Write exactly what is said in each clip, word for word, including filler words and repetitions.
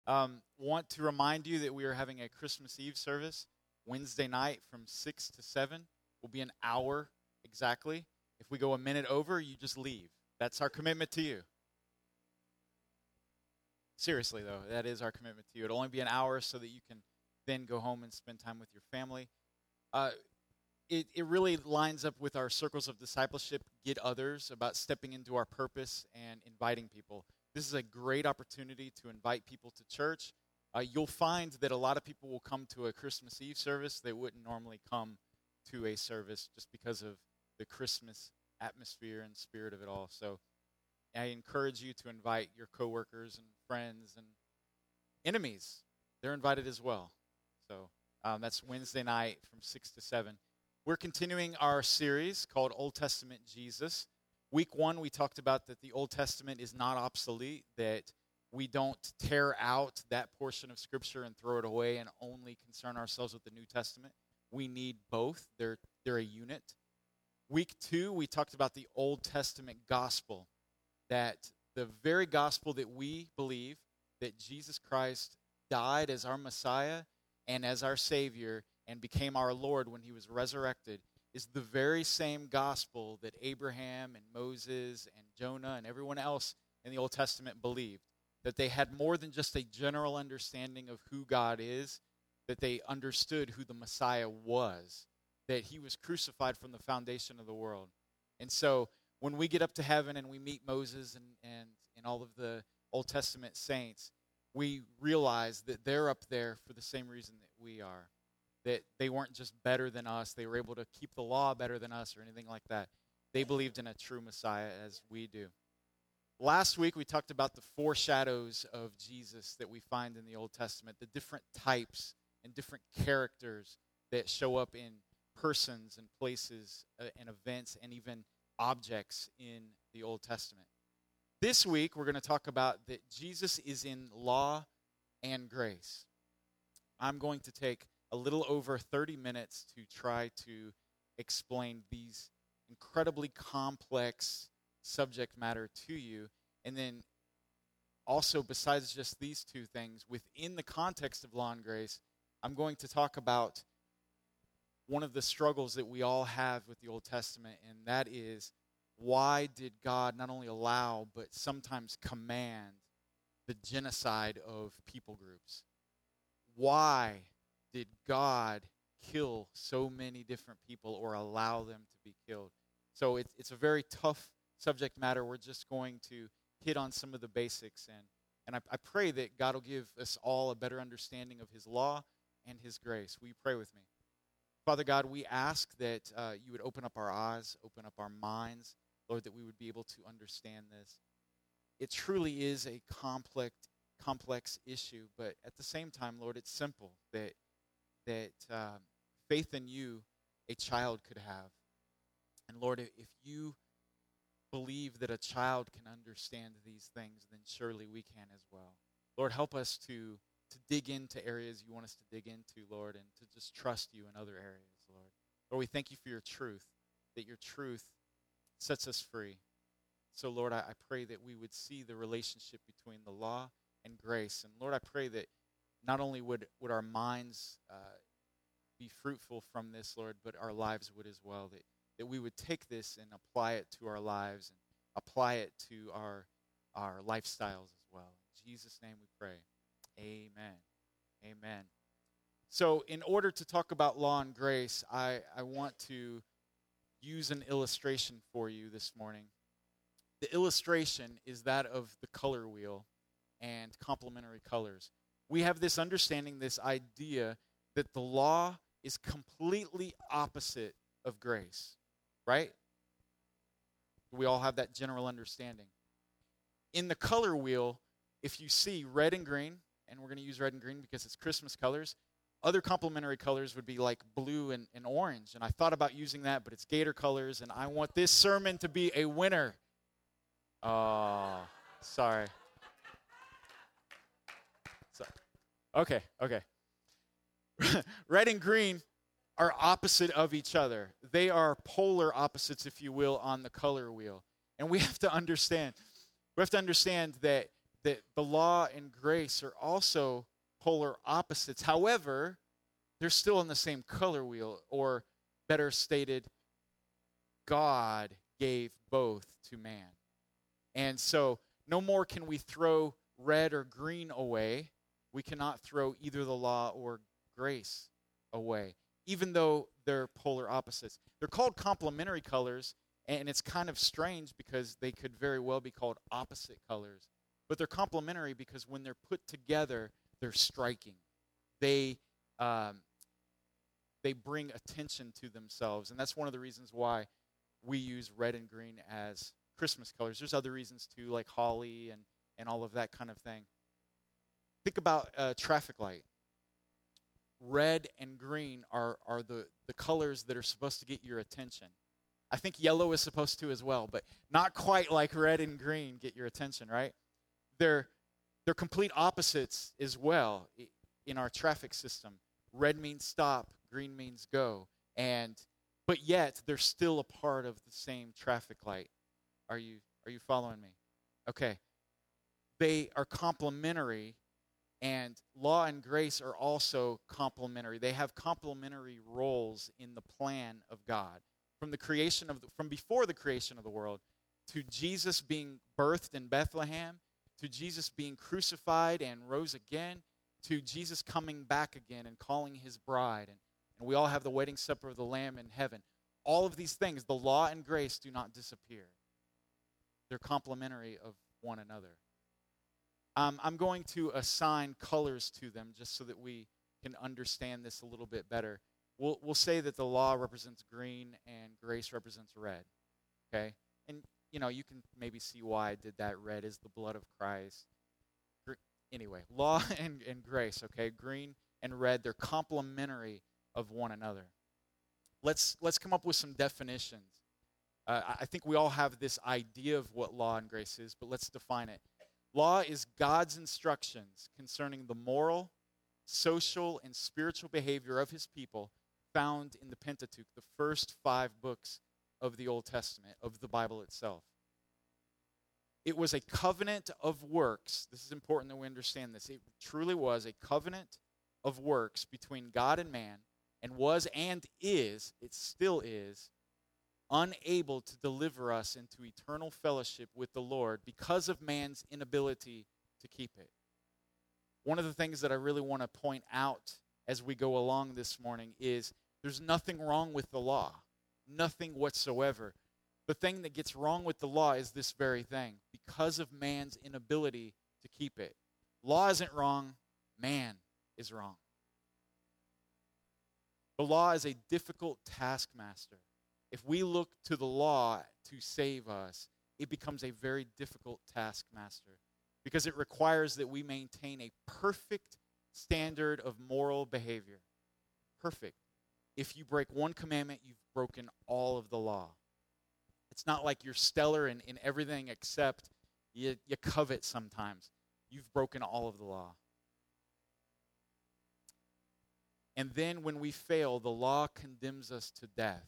Um, want to remind you that we are having a Christmas Eve service Wednesday night from six to seven. Will be an hour exactly. If we go a minute over, you just leave. That's our commitment to you. Seriously, though, that is our commitment to you. It'll only be an hour so that you can then go home and spend time with your family. Uh, it, it really lines up with our circles of discipleship, get others, about stepping into our purpose and inviting people. This is a great opportunity to invite people to church. Uh, you'll find that a lot of people will come to a Christmas Eve service. They wouldn't normally come to a service just because of the Christmas atmosphere and spirit of it all. So I encourage you to invite your coworkers and friends and enemies. They're invited as well. So um, that's Wednesday night from six to seven. We're continuing our series called Old Testament Jesus. Week one, we talked about that the Old Testament is not obsolete, that we don't tear out that portion of Scripture and throw it away and only concern ourselves with the New Testament. We need both. They're, they're a unit. Week two, we talked about the Old Testament gospel, that the very gospel that we believe, that Jesus Christ died as our Messiah and as our Savior and became our Lord when he was resurrected, is the very same gospel that Abraham and Moses and Jonah and everyone else in the Old Testament believed. That they had more than just a general understanding of who God is, that they understood who the Messiah was, that he was crucified from the foundation of the world. And so when we get up to heaven and we meet Moses and, and, and all of the Old Testament saints, we realize that they're up there for the same reason that we are. That they weren't just better than us, they were able to keep the law better than us or anything like that. They believed in a true Messiah as we do. Last week we talked about the foreshadows of Jesus that we find in the Old Testament, the different types and different characters that show up in persons and places uh, and events and even objects in the Old Testament. This week we're going to talk about that Jesus is in law and grace. I'm going to take a little over thirty minutes to try to explain these incredibly complex subject matter to you. And then also, besides just these two things, within the context of law and grace, I'm going to talk about one of the struggles that we all have with the Old Testament, and that is, why did God not only allow, but sometimes command the genocide of people groups? Why did God kill so many different people or allow them to be killed? So it's it's a very tough subject matter. We're just going to hit on some of the basics, and, and I, I pray that God will give us all a better understanding of his law and his grace. Will you pray with me? Father God, we ask that uh, you would open up our eyes, open up our minds, Lord, that we would be able to understand this. It truly is a complex complex issue, but at the same time, Lord, it's simple, that that uh, faith in you a child could have. And Lord, if you believe that a child can understand these things, then surely we can as well. Lord, help us to, to dig into areas you want us to dig into, Lord, and to just trust you in other areas, Lord. Lord, we thank you for your truth, that your truth sets us free. So, Lord, I, I pray that we would see the relationship between the law and grace. And, Lord, I pray that not only would, would our minds uh, be fruitful from this, Lord, but our lives would as well, that, that we would take this and apply it to our lives and apply it to our, our lifestyles as well. In Jesus' name we pray. Amen. Amen. So in order to talk about law and grace, I, I want to use an illustration for you this morning. The illustration is that of the color wheel and complementary colors. We have this understanding, this idea that the law is completely opposite of grace, right? We all have that general understanding. In the color wheel, if you see red and green, and we're going to use red and green because it's Christmas colors, other complementary colors would be like blue and, and orange. And I thought about using that, but it's Gator colors, and I want this sermon to be a winner. Oh, sorry. Okay, okay. Red and green are opposite of each other. They are polar opposites, if you will, on the color wheel. And we have to understand, we have to understand that that the law and grace are also polar opposites. However, they're still on the same color wheel, or better stated, God gave both to man. And so no more can we throw red or green away. We cannot throw either the law or grace away, even though they're polar opposites. They're called complementary colors, and it's kind of strange because they could very well be called opposite colors. But they're complementary because when they're put together, they're striking. They um, they bring attention to themselves, and that's one of the reasons why we use red and green as Christmas colors. There's other reasons too, like holly and, and all of that kind of thing. Think about a traffic light. Red and green are, are the, the colors that are supposed to get your attention. I think yellow is supposed to as well, but not quite like red and green get your attention, right? They're, they're complete opposites as well in our traffic system. Red means stop, green means go, and but yet they're still a part of the same traffic light. Are you are you following me? Okay. They are complementary, and law and grace are also complementary. They have complementary roles in the plan of God. From the creation of the, from before the creation of the world to Jesus being birthed in Bethlehem, to Jesus being crucified and rose again, to Jesus coming back again and calling his bride, and, and we all have the wedding supper of the Lamb in heaven. All of these things, the law and grace do not disappear. They're complementary of one another. Um, I'm going to assign colors to them just so that we can understand this a little bit better. We'll, we'll say that the law represents green and grace represents red, okay? And, you know, you can maybe see why I did that. Red is the blood of Christ. Anyway, law and, and grace, okay? Green and red, they're complementary of one another. Let's let's come up with some definitions. Uh, I think we all have this idea of what law and grace is, but let's define it. Law is God's instructions concerning the moral, social, and spiritual behavior of his people found in the Pentateuch, the first five books of the Old Testament, of the Bible itself. It was a covenant of works. This is important that we understand this. It truly was a covenant of works between God and man, and was and is, it still is, unable to deliver us into eternal fellowship with the Lord because of man's inability to keep it. One of the things that I really want to point out as we go along this morning is there's nothing wrong with the law. Nothing whatsoever. The thing that gets wrong with the law is this very thing, because of man's inability to keep it. Law isn't wrong, man is wrong. The law is a difficult taskmaster. If we look to the law to save us, it becomes a very difficult taskmaster because it requires that we maintain a perfect standard of moral behavior. Perfect. If you break one commandment, you've broken all of the law. It's not like you're stellar in, in everything except you, you covet sometimes. You've broken all of the law. And then when we fail, the law condemns us to death.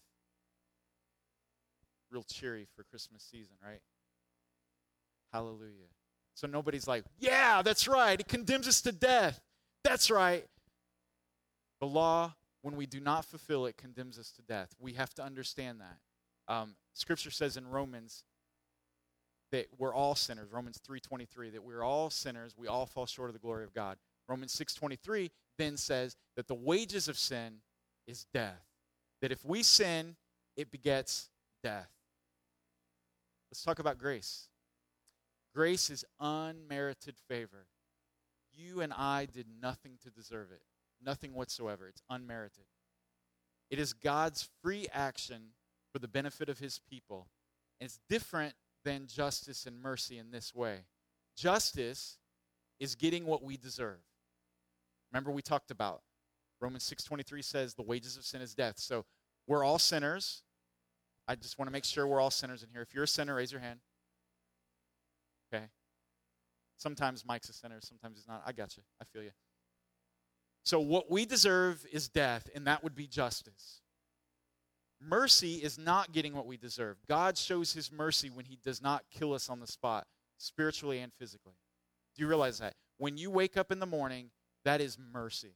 Real cheery for Christmas season, right? Hallelujah. So nobody's like, yeah, that's right. It condemns us to death. That's right. The law, when we do not fulfill it, condemns us to death. We have to understand that. Um, Scripture says in Romans that we're all sinners. Romans three twenty-three, that we're all sinners. We all fall short of the glory of God. Romans six twenty-three then says that the wages of sin is death. That if we sin, it begets death. Let's talk about grace. Grace is unmerited favor. You and I did nothing to deserve it. Nothing whatsoever. It's unmerited. It is God's free action for the benefit of his people. And it's different than justice and mercy in this way. Justice is getting what we deserve. Remember we talked about Romans six twenty-three says the wages of sin is death. So we're all sinners. I just want to make sure we're all sinners in here. If you're a sinner, raise your hand. Okay. Sometimes Mike's a sinner, sometimes he's not. I got you. I feel you. So what we deserve is death, and that would be justice. Mercy is not getting what we deserve. God shows his mercy when he does not kill us on the spot, spiritually and physically. Do you realize that? When you wake up in the morning, that is mercy.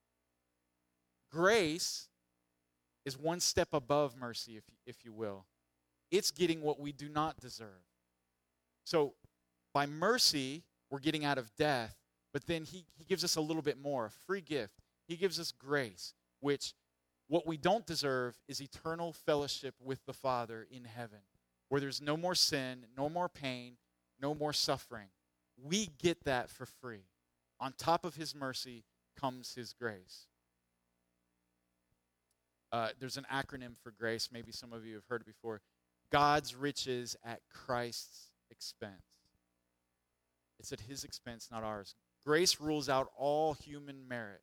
Grace is one step above mercy, if, if you will. It's getting what we do not deserve. So by mercy, we're getting out of death, but then he, he gives us a little bit more, a free gift. He gives us grace, which what we don't deserve is eternal fellowship with the Father in heaven, where there's no more sin, no more pain, no more suffering. We get that for free. On top of his mercy comes his grace. Uh, there's an acronym for grace. Maybe some of you have heard it before. God's riches at Christ's expense. It's at his expense, not ours. Grace rules out all human merit.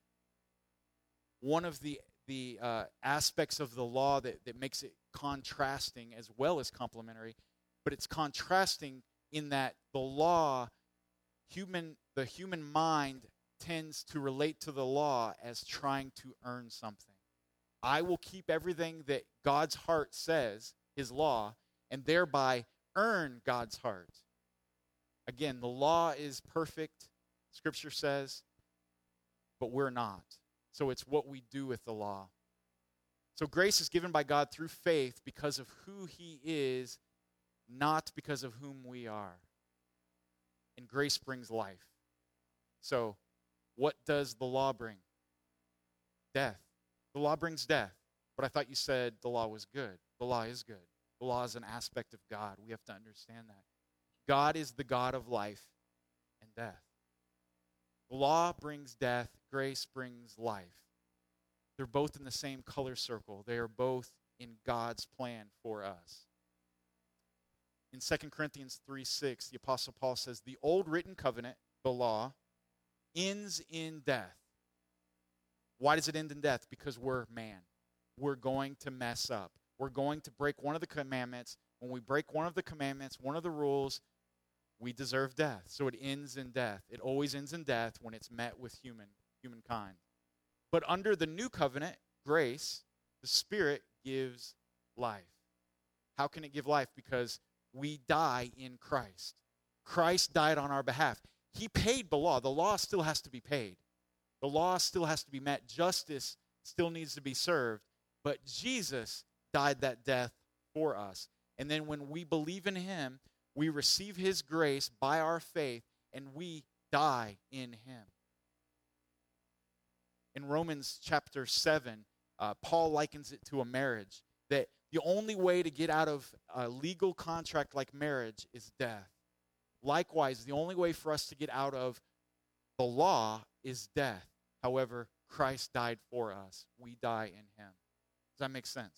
One of the, the uh, aspects of the law that, that makes it contrasting as well as complementary, but it's contrasting in that the law, human, the human mind tends to relate to the law as trying to earn something. I will keep everything that God's heart says, his law, and thereby earn God's heart. Again, the law is perfect, Scripture says, but we're not. So it's what we do with the law. So grace is given by God through faith because of who he is, not because of whom we are. And grace brings life. So what does the law bring? Death. The law brings death. But I thought you said the law was good. The law is good. The law is an aspect of God. We have to understand that. God is the God of life and death. The law brings death. Grace brings life. They're both in the same color circle. They are both in God's plan for us. In Second Corinthians three six, the Apostle Paul says, the old written covenant, the law, ends in death. Why does it end in death? Because we're man. We're going to mess up. We're going to break one of the commandments. When we break one of the commandments, one of the rules, we deserve death. So it ends in death. It always ends in death when it's met with human humankind. But under the new covenant, grace, the Spirit gives life. How can it give life? Because we die in Christ. Christ died on our behalf. He paid the law. The law still has to be paid. The law still has to be met. Justice still needs to be served. But Jesus died that death for us. And then when we believe in him, we receive his grace by our faith, and we die in him. In Romans chapter seven, uh, Paul likens it to a marriage, that the only way to get out of a legal contract like marriage is death. Likewise, the only way for us to get out of the law is death. However, Christ died for us. We die in him. Does that make sense?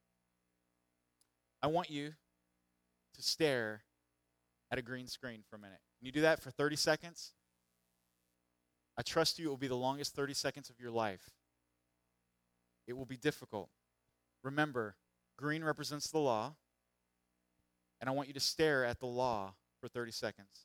I want you to stare at a green screen for a minute. Can you do that for thirty seconds? I trust you it will be the longest thirty seconds of your life. It will be difficult. Remember, green represents the law, and I want you to stare at the law for thirty seconds.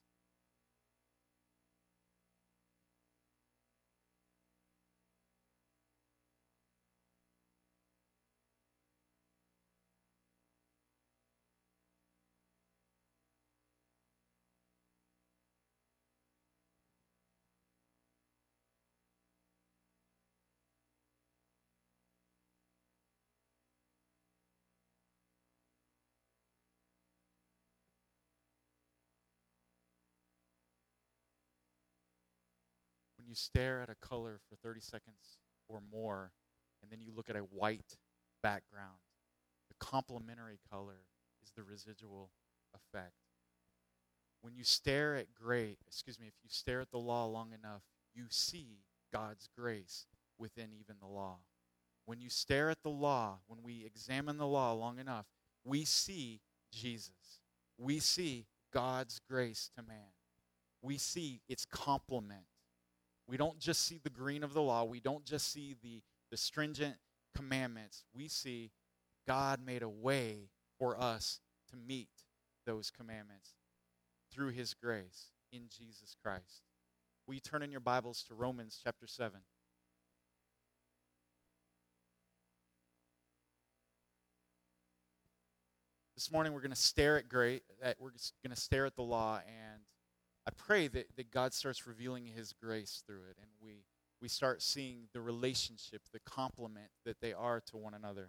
When you stare at a color for thirty seconds or more, and then you look at a white background, the complementary color is the residual effect. When you stare at gray, excuse me, if you stare at the law long enough, you see God's grace within even the law. When you stare at the law, when we examine the law long enough, we see Jesus. We see God's grace to man. We see its complement. We don't just see the green of the law. We don't just see the, the stringent commandments. We see God made a way for us to meet those commandments through his grace in Jesus Christ. Will you turn in your Bibles to Romans chapter seven? This morning we're going to stare at great. At, we're going to stare at the law, and I pray that, that God starts revealing his grace through it, and we, we start seeing the relationship, the complement that they are to one another.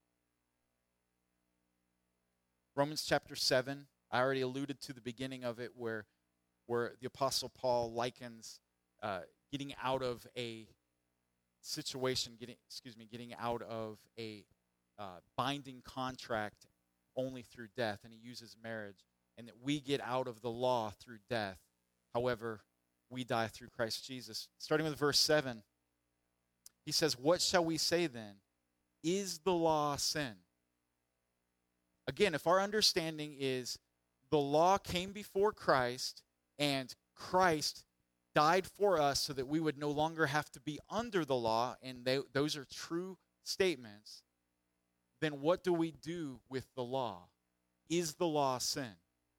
Romans chapter seven, I already alluded to the beginning of it where, where the Apostle Paul likens uh, getting out of a situation, getting excuse me, getting out of a uh, binding contract only through death, and he uses marriage, and that we get out of the law through death. However, we die through Christ Jesus. Starting with verse seven, he says, "What shall we say then? Is the law sin?" Again, if our understanding is the law came before Christ, and Christ died for us so that we would no longer have to be under the law, and they, those are true statements, then what do we do with the law? Is the law sin?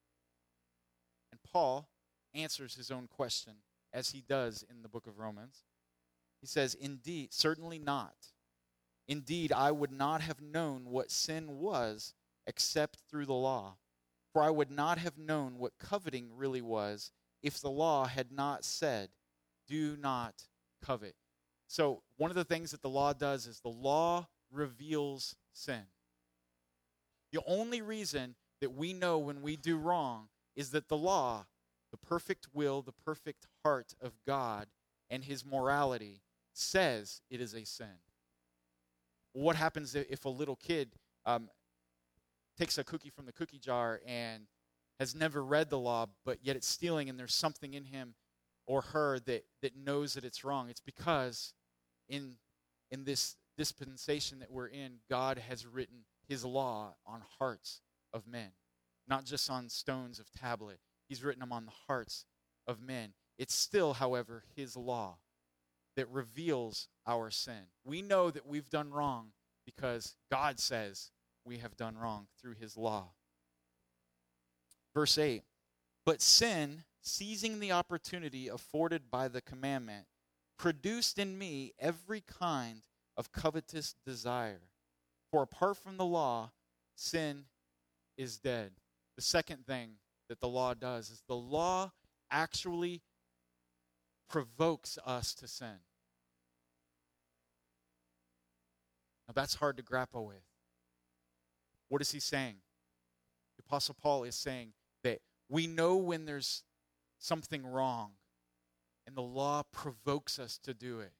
And Paul answers his own question, as he does in the book of Romans. He says, "Indeed, certainly not. Indeed, I would not have known what sin was except through the law. For I would not have known what coveting really was if the law had not said, 'Do not covet.'" So one of the things that the law does is the law reveals sin. The only reason that we know when we do wrong is that the law, the perfect will, the perfect heart of God and his morality says it is a sin. What happens if a little kid um, takes a cookie from the cookie jar and has never read the law, but yet it's stealing, and there's something in him or her that, that knows that it's wrong? It's because in, in this dispensation that we're in, God has written his law on hearts of men, not just on stones of tablet. He's written them on the hearts of men. It's still, however, his law that reveals our sin. We know that we've done wrong because God says we have done wrong through his law. Verse eight, "But sin, seizing the opportunity afforded by the commandment, produced in me every kind of covetous desire. For apart from the law, sin is dead." The second thing that the law does is the law actually provokes us to sin. Now that's hard to grapple with. What is he saying? The Apostle Paul is saying that we know when there's something wrong, and the law provokes us to do it.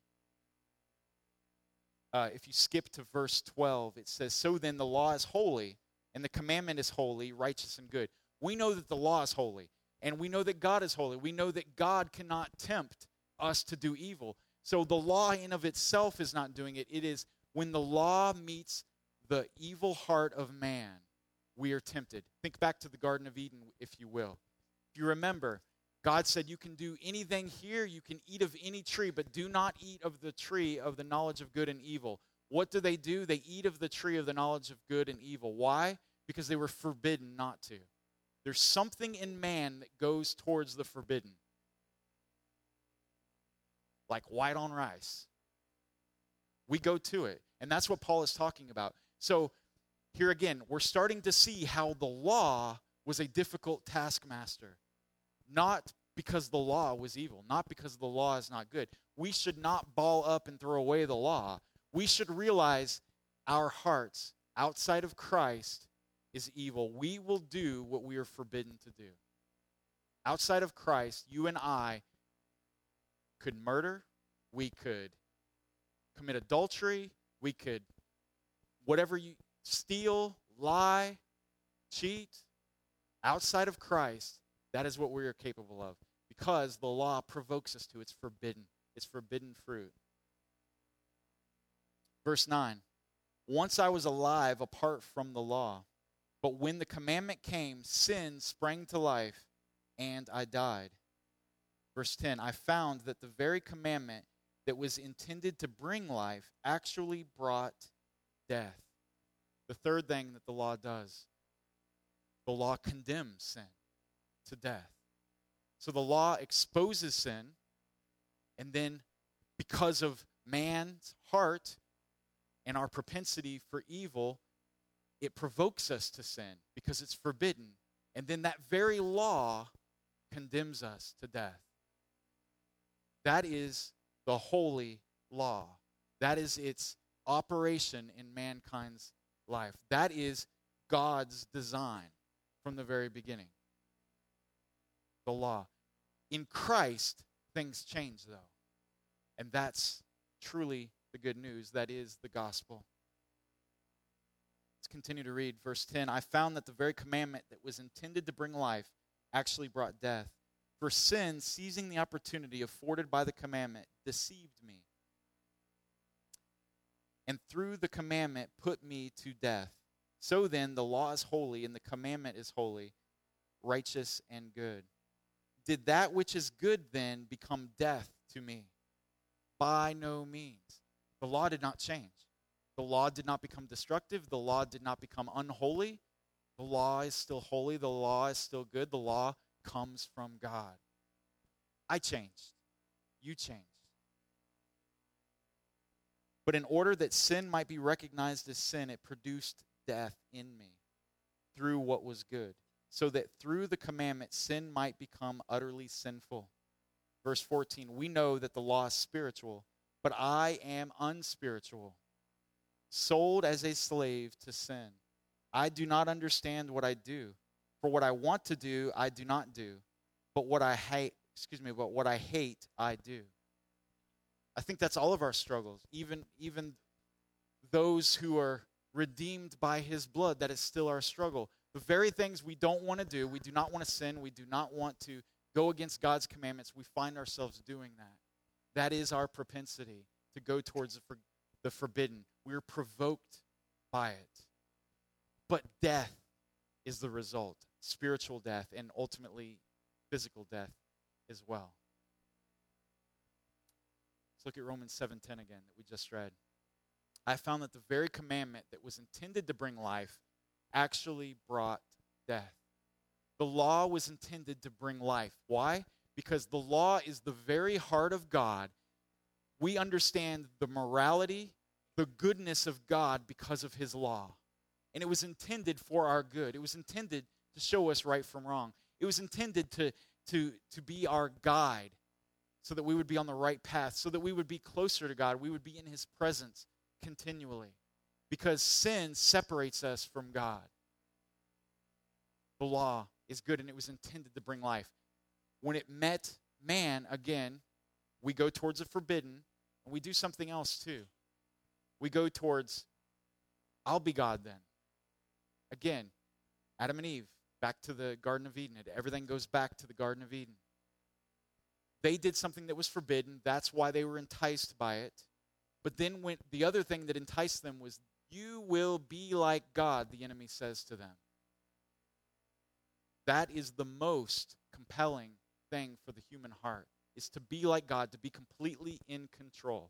Uh, if you skip to verse twelve, it says, "So then the law is holy, and the commandment is holy, righteous, and good." We know that the law is holy, and we know that God is holy. We know that God cannot tempt us to do evil. So the law in of itself is not doing it. It is when the law meets the evil heart of man, we are tempted. Think back to the Garden of Eden, if you will. If you remember, God said you can do anything here, you can eat of any tree, but do not eat of the tree of the knowledge of good and evil. What do they do? They eat of the tree of the knowledge of good and evil. Why? Because they were forbidden not to. There's something in man that goes towards the forbidden. Like white on rice. We go to it. And that's what Paul is talking about. So here again, we're starting to see how the law was a difficult taskmaster. Not because the law was evil, not because the law is not good. We should not ball up and throw away the law. We should realize our hearts outside of Christ is evil. We will do what we are forbidden to do. Outside of Christ, you and I could murder, we could commit adultery, we could whatever you steal, lie, cheat. Outside of Christ, that is what we are capable of, because the law provokes us to. It's forbidden. It's forbidden fruit. Verse nine, "Once I was alive apart from the law, but when the commandment came, sin sprang to life, and I died." Verse ten, "I found that the very commandment that was intended to bring life actually brought death." The third thing that the law does, the law condemns sin to death. So the law exposes sin, and then because of man's heart and our propensity for evil, it provokes us to sin because it's forbidden. And then that very law condemns us to death. That is the holy law. That is its operation in mankind's life. That is God's design from the very beginning. The law. In Christ, things change, though. And that's truly the good news. That is the gospel. Let's continue to read verse ten. I found that the very commandment that was intended to bring life actually brought death. For sin, seizing the opportunity afforded by the commandment, deceived me. And through the commandment put me to death. So then, the law is holy, and the commandment is holy, righteous, and good. Did that which is good then become death to me? By no means. The law did not change. The law did not become destructive. The law did not become unholy. The law is still holy. The law is still good. The law comes from God. I changed. You changed. But in order that sin might be recognized as sin, it produced death in me through what was good, so that through the commandment sin might become utterly sinful. Verse fourteen, we know that the law is spiritual, but I am unspiritual, sold as a slave to sin. I do not understand what I do. For what I want to do, I do not do. But what I hate, excuse me, but what I hate, I do. I think that's all of our struggles. Even, even those who are redeemed by his blood, that is still our struggle. The very things we don't want to do, we do not want to sin, we do not want to go against God's commandments, we find ourselves doing that. That is our propensity to go towards the, for, the forbidden. We're provoked by it. But death is the result. Spiritual death and ultimately physical death as well. Let's look at Romans seven ten again that we just read. I found that the very commandment that was intended to bring life actually brought death. The law was intended to bring life. Why? Because the law is the very heart of God. We understand the morality, the goodness of God because of his law. And it was intended for our good. It was intended to show us right from wrong. It was intended to, to, to be our guide so that we would be on the right path, so that we would be closer to God. We would be in his presence continually. Because sin separates us from God. The law is good, and it was intended to bring life. When it met man, again, we go towards the forbidden, and we do something else too. We go towards, I'll be God then. Again, Adam and Eve, back to the Garden of Eden. Everything goes back to the Garden of Eden. They did something that was forbidden. That's why they were enticed by it. But then when the other thing that enticed them was, you will be like God, the enemy says to them. That is the most compelling thing for the human heart, is to be like God, to be completely in control.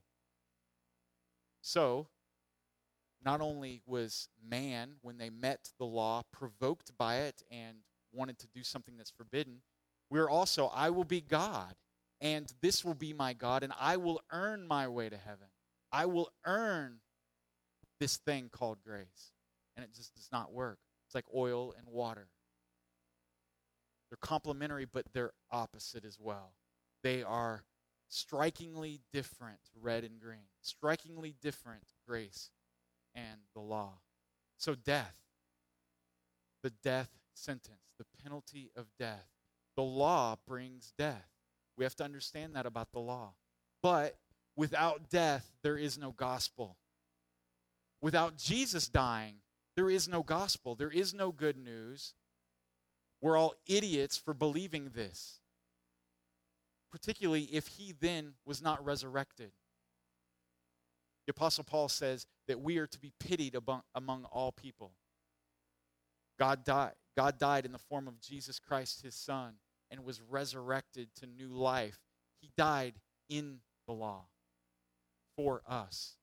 So, not only was man, when they met the law, provoked by it and wanted to do something that's forbidden, we're also, I will be God, and this will be my God, and I will earn my way to heaven. I will earn this thing called grace. And it just does not work. It's like oil and water. They're complementary, but they're opposite as well. They are strikingly different, red and green. Strikingly different, grace and the law. So death, the death sentence, the penalty of death. The law brings death. We have to understand that about the law. But without death, there is no gospel. Without Jesus dying, there is no gospel. There is no good news. We're all idiots for believing this, particularly if he then was not resurrected. The Apostle Paul says that we are to be pitied among, among all people. God died. God died in the form of Jesus Christ, his Son, and was resurrected to new life. He died in the law for us.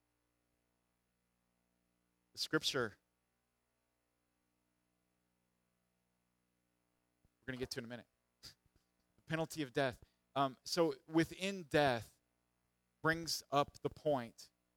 The scripture we're going to get to in a minute. The penalty of death. Um, so within death brings up the point,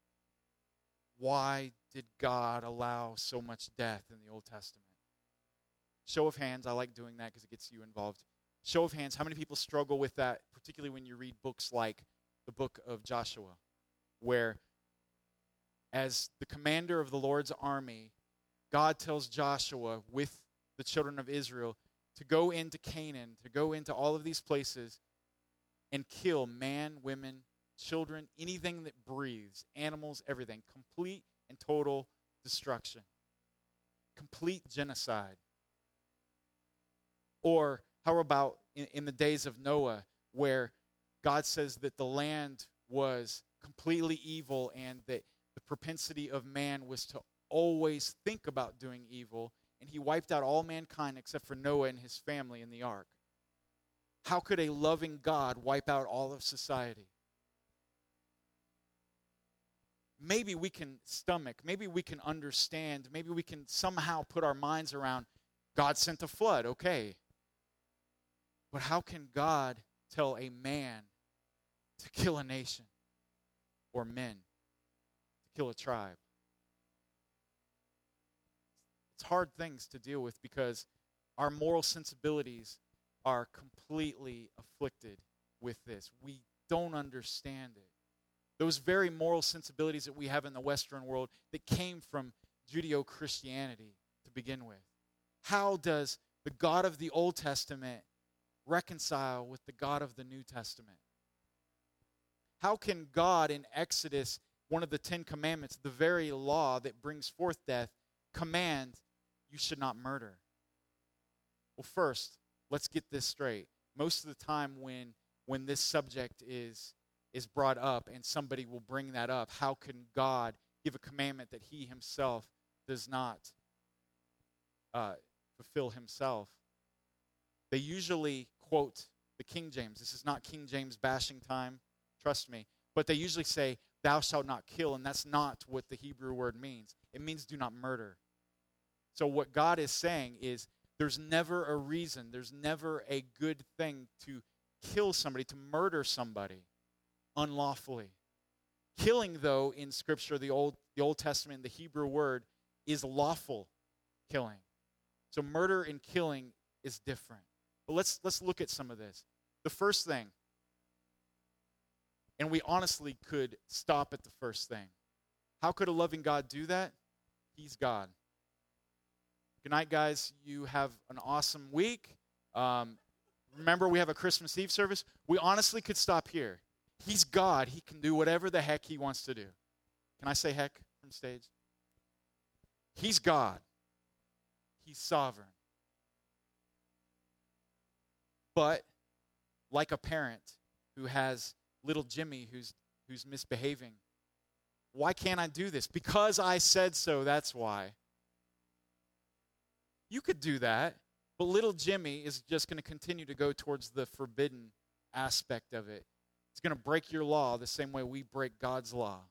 why did God allow so much death in the Old Testament? Show of hands, I like doing that because it gets you involved. Show of hands, how many people struggle with that, particularly when you read books like the book of Joshua, where as the commander of the Lord's army, God tells Joshua with the children of Israel to go into Canaan, to go into all of these places and kill man, women, children, anything that breathes, animals, everything. Complete and total destruction. Complete genocide. Or how about in, in the days of Noah, where God says that the land was completely evil and that the propensity of man was to always think about doing evil, and he wiped out all mankind except for Noah and his family in the ark. How could a loving God wipe out all of society? Maybe we can stomach, maybe we can understand, maybe we can somehow put our minds around God sent a flood, okay. But how can God tell a man to kill a nation or men to kill a tribe? It's hard things to deal with because our moral sensibilities are completely afflicted with this. We don't understand it. Those very moral sensibilities that we have in the Western world that came from Judeo-Christianity to begin with. How does the God of the Old Testament reconcile with the God of the New Testament? How can God in Exodus, one of the Ten Commandments, the very law that brings forth death, command you should not murder? Well, first, let's get this straight. Most of the time when, when this subject is, is brought up and somebody will bring that up, how can God give a commandment that he himself does not uh, fulfill himself? They usually quote the King James. This is not King James bashing time, trust me. But they usually say, thou shalt not kill, and that's not what the Hebrew word means. It means do not murder. So what God is saying is there's never a reason, there's never a good thing to kill somebody, to murder somebody unlawfully. Killing, though, in Scripture, the Old, the Old Testament, the Hebrew word, is lawful killing. So murder and killing is different. But let's let's look at some of this. The first thing, and we honestly could stop at the first thing. How could a loving God do that? He's God. Good night, guys. You have an awesome week. Um, remember, we have a Christmas Eve service. We honestly could stop here. He's God. He can do whatever the heck he wants to do. Can I say heck from stage? He's God. He's sovereign. But like a parent who has little Jimmy who's who's misbehaving, why can't I do this? Because I said so, that's why. You could do that, but little Jimmy is just going to continue to go towards the forbidden aspect of it. It's going to break your law the same way we break God's law.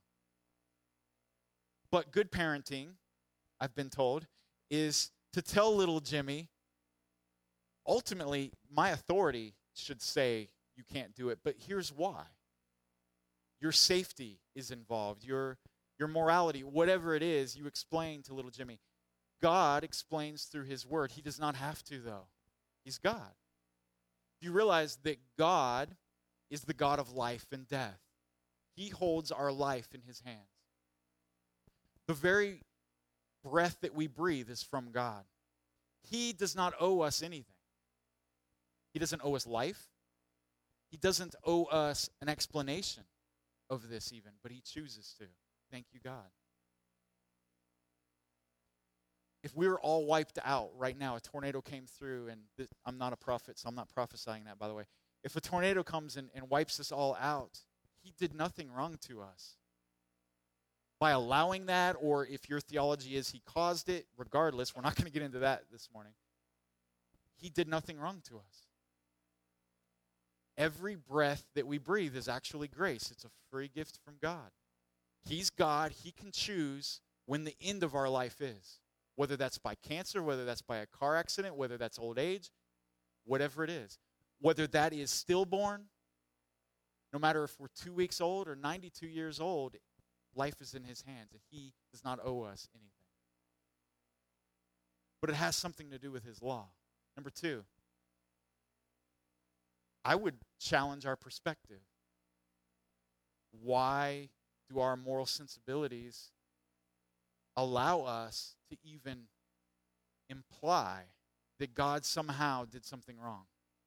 But good parenting, I've been told, is to tell little Jimmy, ultimately, my authority should say you can't do it, but here's why. Your safety is involved. Your, your morality, whatever it is, you explain to little Jimmy. God explains through his word. He does not have to, though. He's God. You realize that God is the God of life and death. He holds our life in his hands. The very breath that we breathe is from God. He does not owe us anything. He doesn't owe us life. He doesn't owe us an explanation of this even, but he chooses to. Thank you, God. If we were all wiped out right now, a tornado came through, and this, I'm not a prophet, so I'm not prophesying that, by the way. If a tornado comes in and wipes us all out, he did nothing wrong to us. By allowing that, or if your theology is he caused it, regardless, we're not going to get into that this morning. He did nothing wrong to us. Every breath that we breathe is actually grace. It's a free gift from God. He's God. He can choose when the end of our life is. Whether that's by cancer, whether that's by a car accident, whether that's old age, whatever it is. Whether that is stillborn, no matter if we're two weeks old or ninety-two years old, life is in his hands, and he does not owe us anything. But it has something to do with his law. Number two, I would challenge our perspective. Why do our moral sensibilities allow us to even imply that God somehow did something wrong?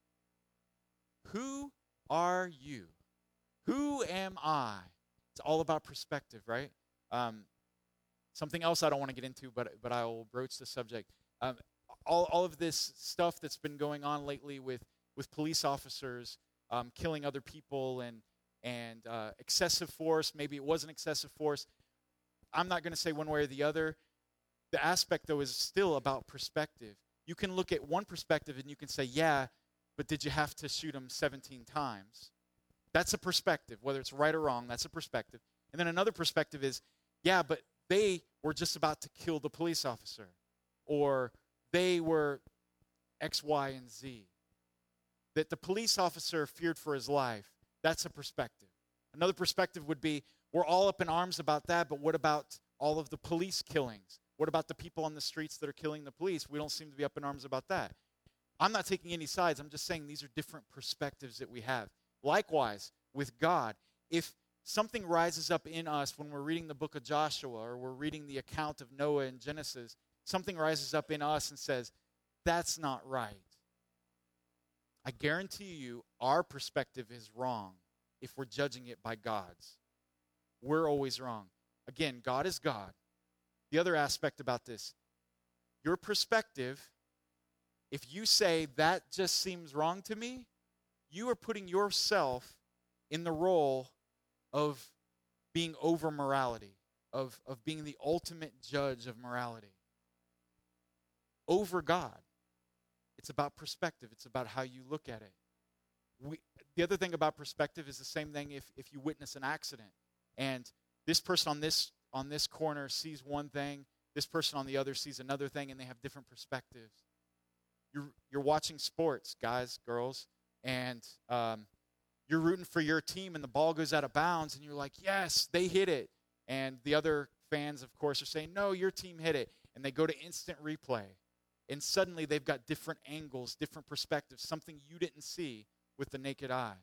Who are you? Who am I? It's all about perspective, right? Um, something else I don't want to get into, but but I will broach the subject. Um, all all of this stuff that's been going on lately with with police officers um, killing other people and and uh, excessive force. Maybe it wasn't excessive force. I'm not going to say one way or the other. The aspect, though, is still about perspective. You can look at one perspective and you can say, yeah, but did you have to shoot him seventeen times? That's a perspective. Whether it's right or wrong, that's a perspective. And then another perspective is, yeah, but they were just about to kill the police officer. Or they were X, Y, and Z. That the police officer feared for his life. That's a perspective. Another perspective would be, we're all up in arms about that, but what about all of the police killings? What about the people on the streets that are killing the police? We don't seem to be up in arms about that. I'm not taking any sides. I'm just saying these are different perspectives that we have. Likewise, with God, if something rises up in us when we're reading the book of Joshua or we're reading the account of Noah in Genesis, something rises up in us and says, that's not right. I guarantee you our perspective is wrong if we're judging it by God's. We're always wrong. Again, God is God. The other aspect about this, your perspective, if you say that just seems wrong to me, you are putting yourself in the role of being over morality, of, of being the ultimate judge of morality. Over God. It's about perspective. It's about how you look at it. We, the other thing about perspective is the same thing if, if you witness an accident. And this person on this on this corner sees one thing, this person on the other sees another thing, and they have different perspectives. You're, you're watching sports, guys, girls, and um, you're rooting for your team, and the ball goes out of bounds, and you're like, yes, they hit it. And the other fans, of course, are saying, no, your team hit it. And they go to instant replay. And suddenly they've got different angles, different perspectives, something you didn't see with the naked eye.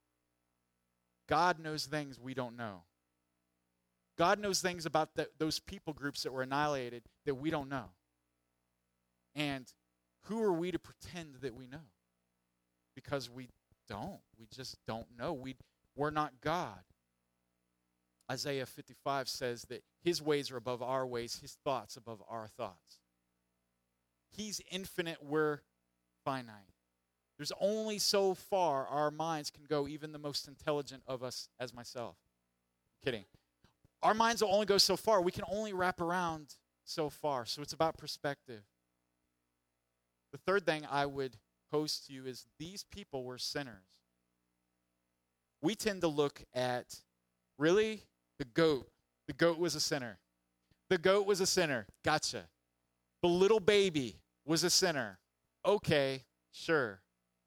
God knows things we don't know. God knows things about the, those people groups that were annihilated that we don't know. And who are we to pretend that we know? Because we don't. We just don't know. We, we're not God. Isaiah fifty-five says that his ways are above our ways, his thoughts above our thoughts. He's infinite, we're finite. There's only so far our minds can go, even the most intelligent of us, as myself. I'm kidding. Our minds will only go so far. We can only wrap around so far. So it's about perspective. The third thing I would pose to you is these people were sinners. We tend to look at, really, the goat. The goat was a sinner. The goat was a sinner. Gotcha. The little baby was a sinner. Okay, sure.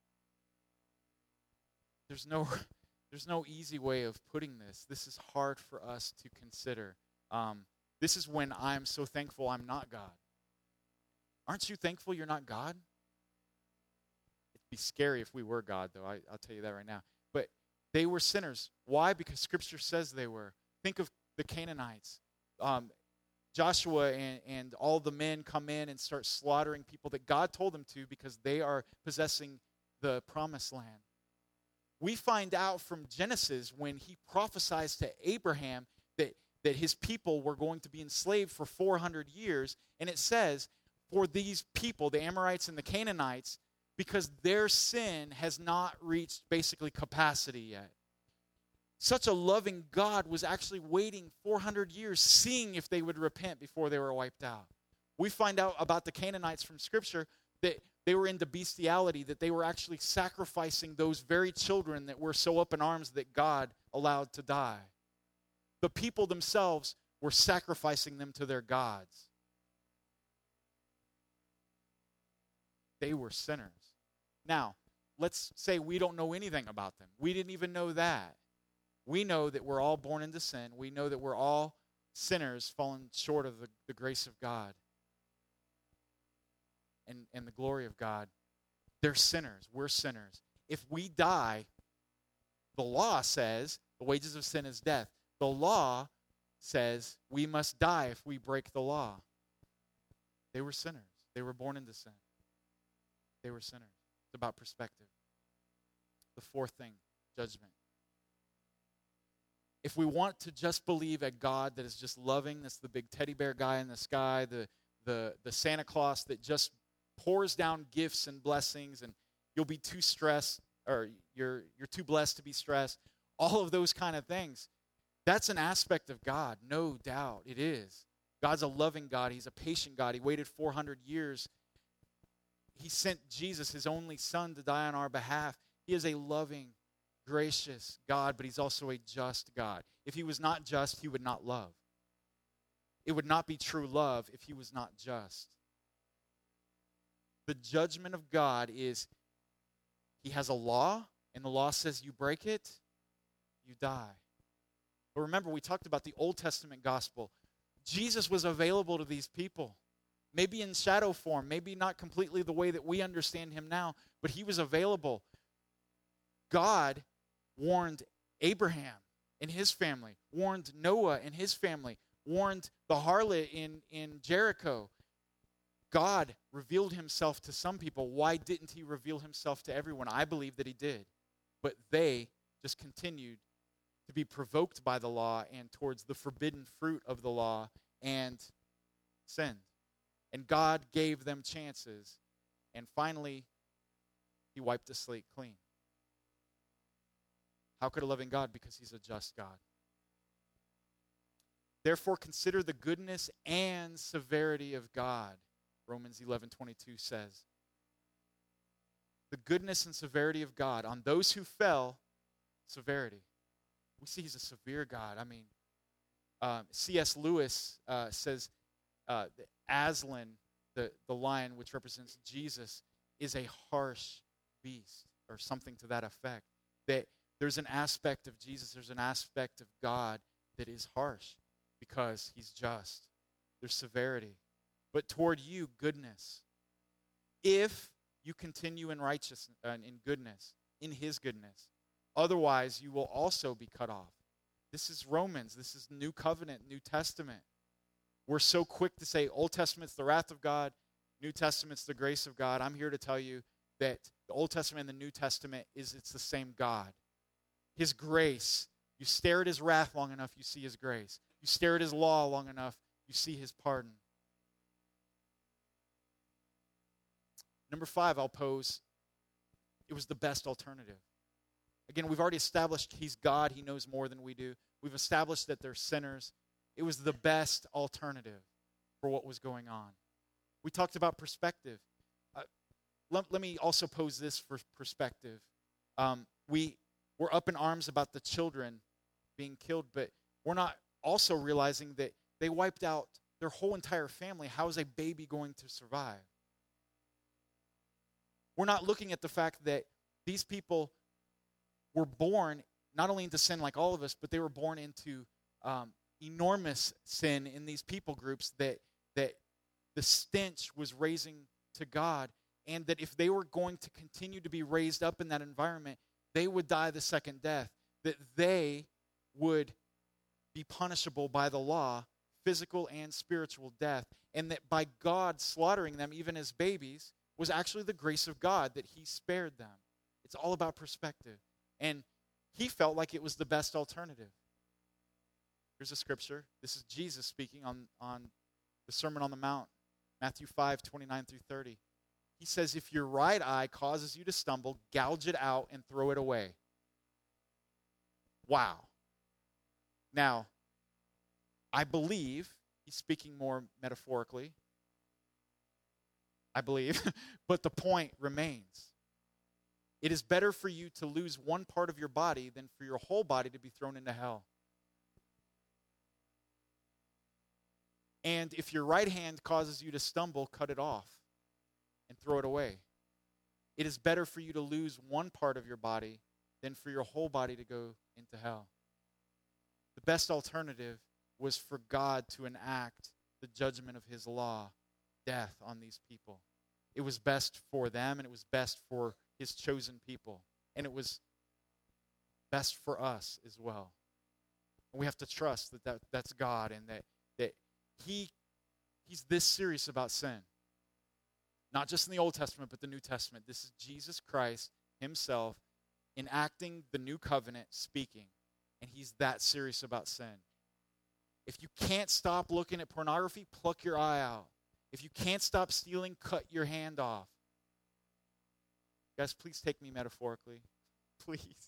There's no, there's no easy way of putting this. This is hard for us to consider. Um, this is when I'm so thankful I'm not God. Aren't you thankful you're not God? It'd be scary if we were God, though. I, I'll tell you that right now. But they were sinners. Why? Because Scripture says they were. Think of the Canaanites. Um, Joshua and, and all the men come in and start slaughtering people that God told them to because they are possessing the promised land. We find out from Genesis when he prophesies to Abraham that, that his people were going to be enslaved for four hundred years. And it says, for these people, the Amorites and the Canaanites, because their sin has not reached basically capacity yet. Such a loving God was actually waiting four hundred years, seeing if they would repent before they were wiped out. We find out about the Canaanites from Scripture that they were into bestiality, that they were actually sacrificing those very children that were so up in arms that God allowed to die. The people themselves were sacrificing them to their gods. They were sinners. Now, let's say we don't know anything about them. We didn't even know that. We know that we're all born into sin. We know that we're all sinners fallen short of the, the grace of God and, and the glory of God. They're sinners. We're sinners. if we die, the law says the wages of sin is death. The law says we must die if we break the law. They were sinners. They were born into sin. They were sinners. It's about perspective. The fourth thing, judgment. If we want to just believe a God that is just loving, that's the big teddy bear guy in the sky, the, the, the Santa Claus that just pours down gifts and blessings, and you'll be too stressed, or you're you're too blessed to be stressed, all of those kind of things, that's an aspect of God, no doubt it is. God's a loving God. He's a patient God. He waited four hundred years. He sent Jesus, his only son, to die on our behalf. He is a loving, gracious God, but he's also a just God. If he was not just, he would not love. It would not be true love if he was not just. The judgment of God is he has a law, and the law says you break it, you die. But remember, we talked about the Old Testament gospel. Jesus was available to these people, maybe in shadow form, maybe not completely the way that we understand him now, but he was available. God warned Abraham and his family, warned Noah and his family, warned the harlot in, in Jericho. God revealed himself to some people. Why didn't he reveal himself to everyone? I believe that he did. But they just continued to be provoked by the law and towards the forbidden fruit of the law and sinned. And God gave them chances. And finally, he wiped the slate clean. How could a loving God? Because he's a just God. Therefore, consider the goodness and severity of God. Romans eleven twenty-two says, the goodness and severity of God on those who fell, severity. We see he's a severe God. I mean, um, C S Lewis uh, says uh, Aslan, the, the lion which represents Jesus, is a harsh beast, or something to that effect. That there's an aspect of Jesus, there's an aspect of God that is harsh because he's just. There's severity. But toward you, goodness. If you continue in righteousness, uh, in goodness, in his goodness. Otherwise, you will also be cut off. This is Romans. This is New Covenant, New Testament. We're so quick to say Old Testament's the wrath of God, New Testament's the grace of God. I'm here to tell you that the Old Testament and the New Testament is it's the same God. His grace. You stare at his wrath long enough, you see his grace. You stare at his law long enough, you see his pardon. Number five, I'll pose, it was the best alternative. Again, we've already established he's God. He knows more than we do. We've established that they're sinners. It was the best alternative for what was going on. We talked about perspective. Uh, let, let me also pose this for perspective. Um, we, we're up in arms about the children being killed, but we're not also realizing that they wiped out their whole entire family. How is a baby going to survive? We're not looking at the fact that these people were born not only into sin like all of us, but they were born into um, enormous sin in these people groups that that the stench was raising to God, and that if they were going to continue to be raised up in that environment, they would die the second death, that they would be punishable by the law, physical and spiritual death, and that by God slaughtering them, even as babies, was actually the grace of God that he spared them. It's all about perspective. And he felt like it was the best alternative. Here's a scripture. This is Jesus speaking on, on the Sermon on the Mount, Matthew five, twenty-nine through thirty. He says, if your right eye causes you to stumble, gouge it out and throw it away. Wow. Now, I believe, he's speaking more metaphorically, I believe, but the point remains. It is better for you to lose one part of your body than for your whole body to be thrown into hell. And if your right hand causes you to stumble, cut it off and throw it away. It is better for you to lose one part of your body than for your whole body to go into hell. The best alternative was for God to enact the judgment of his law, death on these people. It was best for them, and it was best for his chosen people. and it was best for us as well. And we have to trust that, that that's God and that, that he, He's this serious about sin. Not just in the Old Testament, but the New Testament. This is Jesus Christ himself enacting the new covenant, speaking. And he's that serious about sin. If you can't stop looking at pornography, pluck your eye out. If you can't stop stealing, cut your hand off. Guys, please take me metaphorically. Please.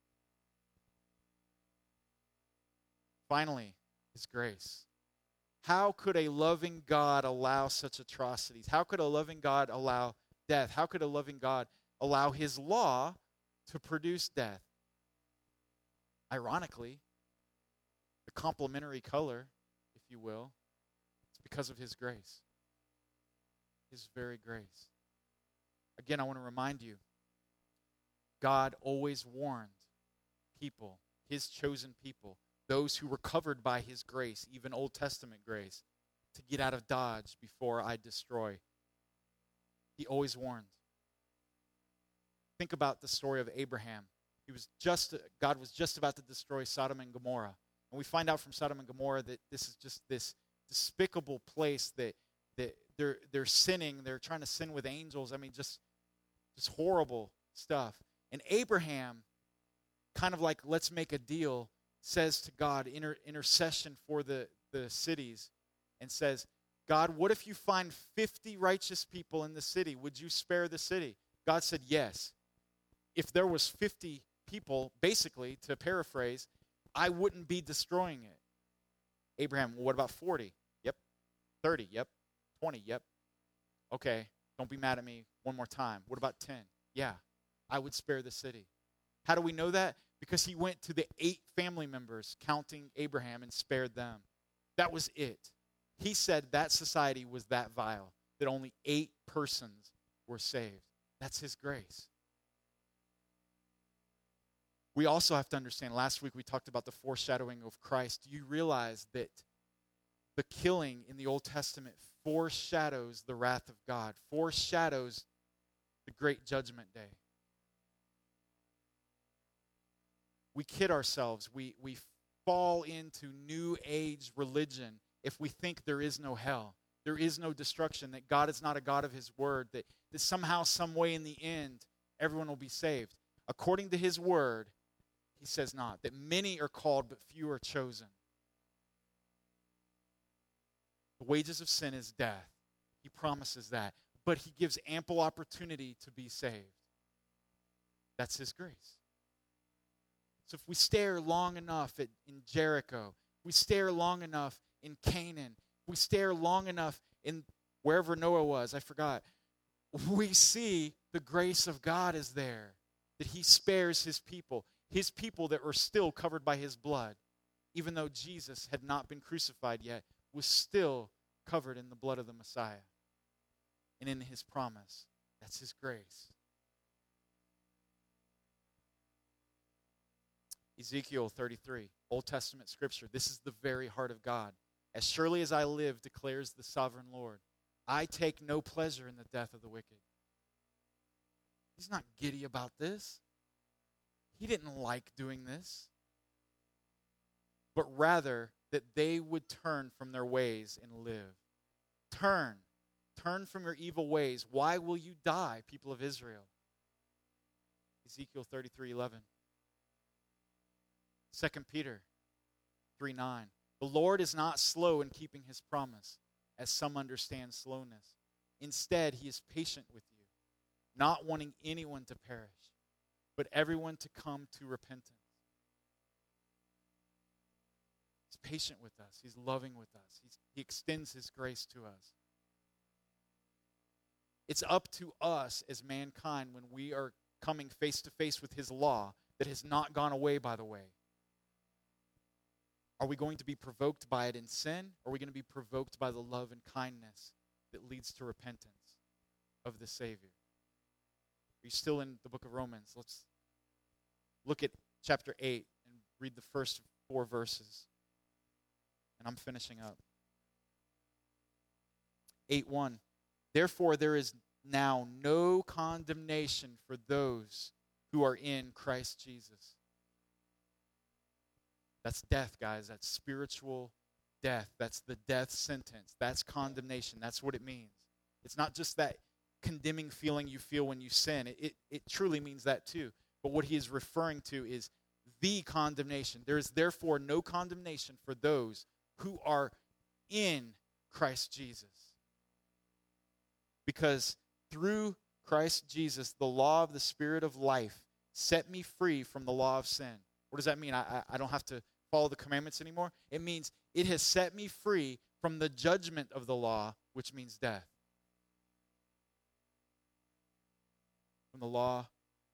Finally, his grace. How could a loving God allow such atrocities? How could a loving God allow death? How could a loving God allow his law to produce death? Ironically, the complementary color, if you will, it's because of his grace. His very grace. Again, I want to remind you, God always warned people, his chosen people, those who were covered by his grace, even Old Testament grace, to get out of Dodge before I destroy. He always warned. Think about the story of Abraham. He was just God was just about to destroy Sodom and Gomorrah. And we find out from Sodom and Gomorrah that this is just this despicable place that that they're they're sinning, they're trying to sin with angels. I mean, just just horrible stuff. And Abraham, kind of like, let's make a deal, says to God, inter, intercession for the, the cities, and says, God, what if you find fifty righteous people in the city? Would you spare the city? God said, yes. If there was fifty people, basically, to paraphrase, I wouldn't be destroying it. Abraham, well, what about forty? Yep. thirty? Yep. twenty? Yep. Okay, don't be mad at me one more time. What about ten? Yeah, I would spare the city. How do we know that? Because he went to the eight family members, counting Abraham, and spared them. That was it. He said that society was that vile, that only eight persons were saved. That's his grace. We also have to understand, last week we talked about the foreshadowing of Christ. Do you realize that the killing in the Old Testament foreshadows the wrath of God, foreshadows the great judgment day? We kid ourselves. We, we fall into New Age religion if we think there is no hell, there is no destruction, that God is not a God of his word, that, that somehow, some way in the end, everyone will be saved. According to his word, he says not. That many are called, but few are chosen. The wages of sin is death. He promises that. But he gives ample opportunity to be saved. That's his grace. So if we stare long enough at, in Jericho, we stare long enough in Canaan, we stare long enough in wherever Noah was, I forgot, we see the grace of God is there, that he spares his people, his people that were still covered by his blood, even though Jesus had not been crucified yet, was still covered in the blood of the Messiah and in his promise. That's his grace. Ezekiel thirty-three, Old Testament scripture. This is the very heart of God. As surely as I live, declares the sovereign Lord, I take no pleasure in the death of the wicked. He's not giddy about this. He didn't like doing this. But rather that they would turn from their ways and live. Turn. Turn from your evil ways. Why will you die, people of Israel? Ezekiel thirty-three eleven. Second Peter three nine. The Lord is not slow in keeping his promise, as some understand slowness. Instead, he is patient with you, not wanting anyone to perish, but everyone to come to repentance. He's patient with us. He's loving with us. He's, he extends his grace to us. It's up to us as mankind when we are coming face to face with his law that has not gone away, by the way. Are we going to be provoked by it in sin, or are we going to be provoked by the love and kindness that leads to repentance of the Savior? Are you still in the book of Romans? Let's look at chapter eight and read the first four verses. And I'm finishing up. eight one. Therefore there is now no condemnation for those who are in Christ Jesus. That's death, guys. That's spiritual death. That's the death sentence. That's condemnation. That's what it means. It's not just that condemning feeling you feel when you sin. It, it, it truly means that too. But what he is referring to is the condemnation. There is therefore no condemnation for those who are in Christ Jesus. Because through Christ Jesus, the law of the Spirit of life set me free from the law of sin. What does that mean? I, I, I don't have to follow the commandments anymore. It means it has set me free from the judgment of the law, which means death. From the law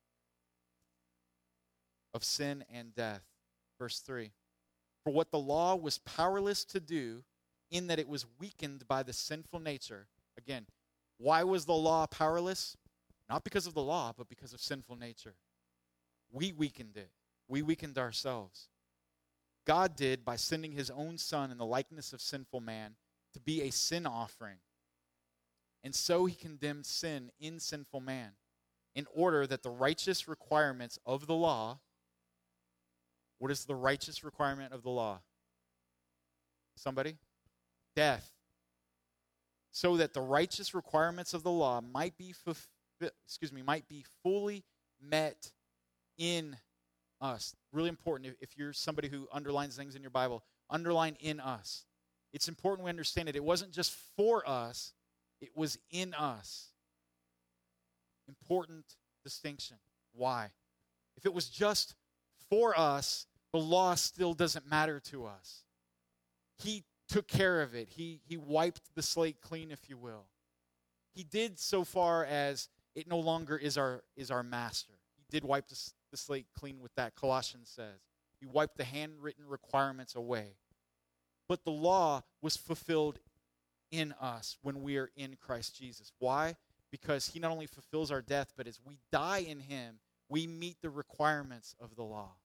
of sin and death. Verse three. For what the law was powerless to do, in that it was weakened by the sinful nature. Again, why was the law powerless? Not because of the law, but because of sinful nature. We weakened it. We weakened ourselves. God did by sending his own Son in the likeness of sinful man to be a sin offering. And so he condemned sin in sinful man, in order that the righteous requirements of the law. What is the righteous requirement of the law? Somebody? Death. So that the righteous requirements of the law might be fulfilled, excuse me, might be fully met in us. Really important. If, if you're somebody who underlines things in your Bible, underline in us. It's important we understand it. It wasn't just for us, it was in us. Important distinction. Why? If it was just for us, the law still doesn't matter to us. He took care of it. He, he wiped the slate clean, if you will. He did so far as it no longer is our, is our master. He did wipe the, the slate clean with that, Colossians says. He wiped the handwritten requirements away. But the law was fulfilled in us when we are in Christ Jesus. Why? Because he not only fulfills our death, but as we die in him, we meet the requirements of the law.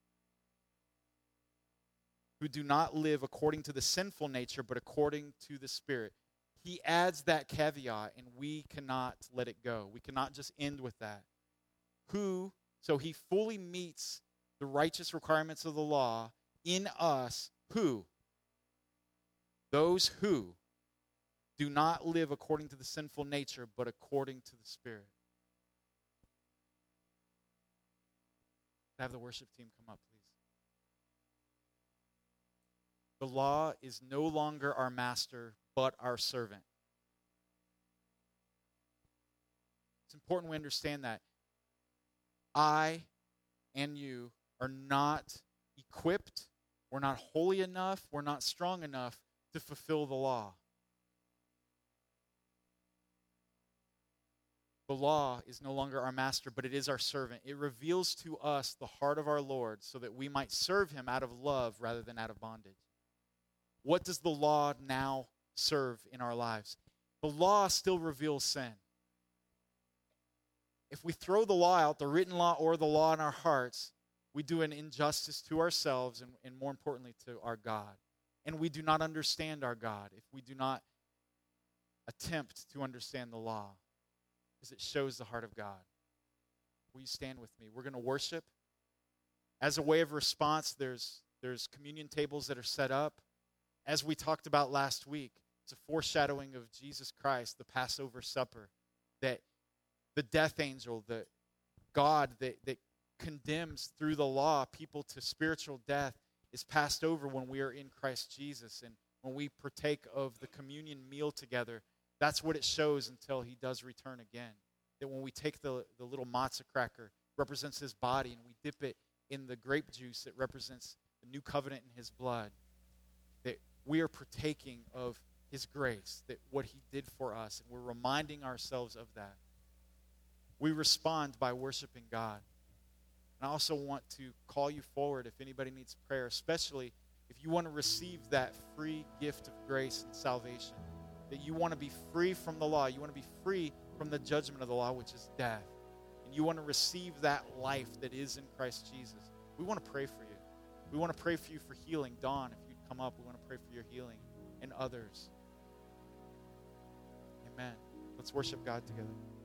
Who do not live according to the sinful nature, but according to the Spirit. He adds that caveat, and we cannot let it go. We cannot just end with that. Who, so he fully meets the righteous requirements of the law in us, who? Those who do not live according to the sinful nature, but according to the Spirit. Have the worship team come up, please. The law is no longer our master, but our servant. It's important we understand that. I and you are not equipped, we're not holy enough, we're not strong enough to fulfill the law. The law is no longer our master, but it is our servant. It reveals to us the heart of our Lord so that we might serve him out of love rather than out of bondage. What does the law now serve in our lives? The law still reveals sin. If we throw the law out, the written law or the law in our hearts, we do an injustice to ourselves and, and more importantly to our God. And we do not understand our God if we do not attempt to understand the law, because it shows the heart of God. Will you stand with me? We're going to worship. As a way of response, there's, there's communion tables that are set up. As we talked about last week, it's a foreshadowing of Jesus Christ, the Passover supper, that the death angel, the God that, that condemns through the law people to spiritual death, is passed over when we are in Christ Jesus. And when we partake of the communion meal together, that's what it shows until he does return again. That when we take the, the little matzah cracker, represents his body, and we dip it in the grape juice that represents the new covenant in his blood, that we are partaking of his grace, that what he did for us, and we're reminding ourselves of that. We respond by worshiping God. And I also want to call you forward if anybody needs prayer, especially if you want to receive that free gift of grace and salvation, that you want to be free from the law, you want to be free from the judgment of the law, which is death, and you want to receive that life that is in Christ Jesus. We want to pray for you. We want to pray for you for healing. Dawn, if you'd come up, we want to pray for your healing and others. Amen. Let's worship God together.